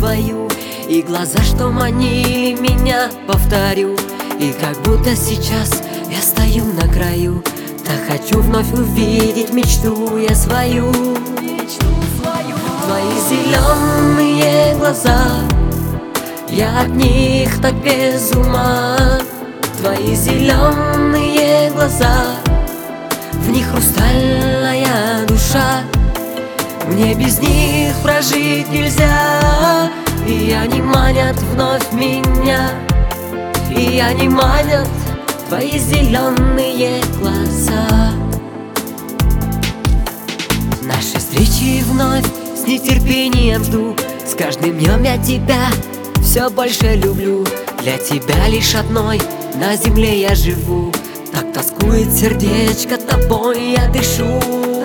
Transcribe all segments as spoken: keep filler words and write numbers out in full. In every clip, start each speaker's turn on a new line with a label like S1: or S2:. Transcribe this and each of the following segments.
S1: твою, и глаза, что манили меня, повторю. И как будто сейчас я стою на краю, так хочу вновь увидеть мечту я свою. Твои зеленые глаза, я от них так без ума. Твои зеленые глаза, в них хрустальная душа. Мне без них прожить нельзя, и они манят вновь меня, и они манят твои зеленые глаза. Наши встречи вновь с нетерпением жду, с каждым днем я тебя все больше люблю. Для тебя лишь одной на земле я живу, так тоскует сердечко, тобой я дышу.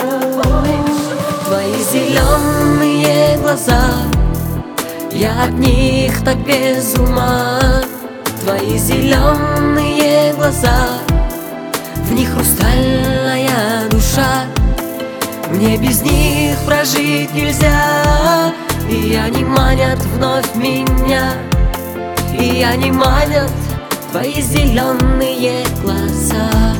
S1: Твои зеленые глаза, я от них так без ума. Твои зеленые глаза, в них хрустальная душа. Мне без них прожить нельзя, и они манят вновь меня, и они манят твои зеленые глаза.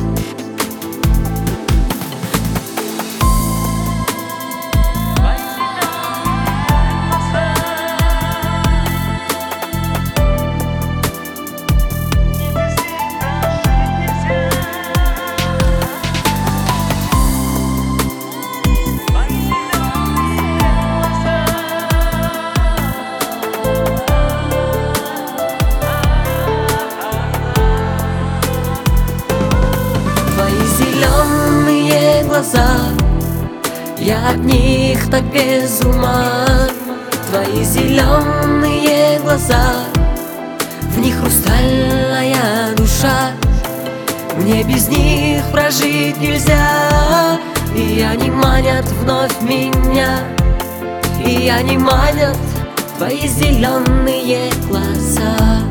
S1: Зеленые глаза, я от них так без ума. Твои зеленые глаза, в них хрустальная душа. Мне без них прожить нельзя, и они манят вновь меня, и они манят твои зеленые глаза,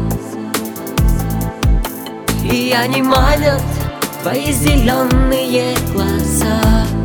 S1: и они манят твои зеленые глаза.